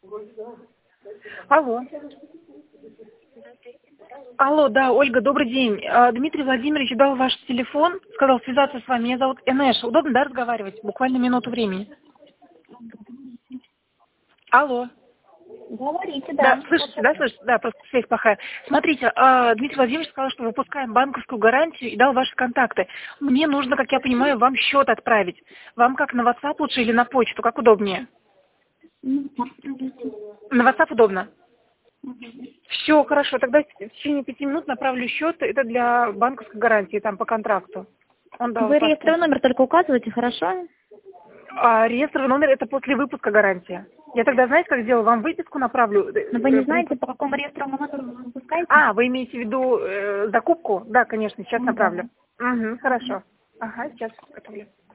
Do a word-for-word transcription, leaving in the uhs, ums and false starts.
Алло. Алло, да, Ольга, добрый день. А, Дмитрий Владимирович дал ваш телефон, сказал связаться с вами. Меня зовут Энеш. Удобно, да, разговаривать? Буквально минуту времени. Алло. Говорите, Да, да. слышите, да, слышите? Да, просто связь плохая. Смотрите, а, Дмитрий Владимирович сказал, что выпускаем банковскую гарантию и дал ваши контакты. Мне нужно, как я понимаю, вам счет отправить. Вам как, на WhatsApp лучше или на почту? Как удобнее? Ну, отправляйте. На WhatsApp удобно. Мгм. Все, хорошо. Тогда в течение пяти минут направлю счет. Это для банковской гарантии, там, по контракту. Он дал Вы паспорт. реестровый номер только указываете, хорошо? А реестровый номер это после выпуска гарантия. Я тогда, знаете, как сделаю? Вам выписку направлю. Но вы не Э, при- знаете, по какому реестровому номеру вы выпускаете? А, вы имеете в виду э, закупку? Да, конечно, сейчас Ну да. направлю. Угу, хорошо. Ага, сейчас готовлю.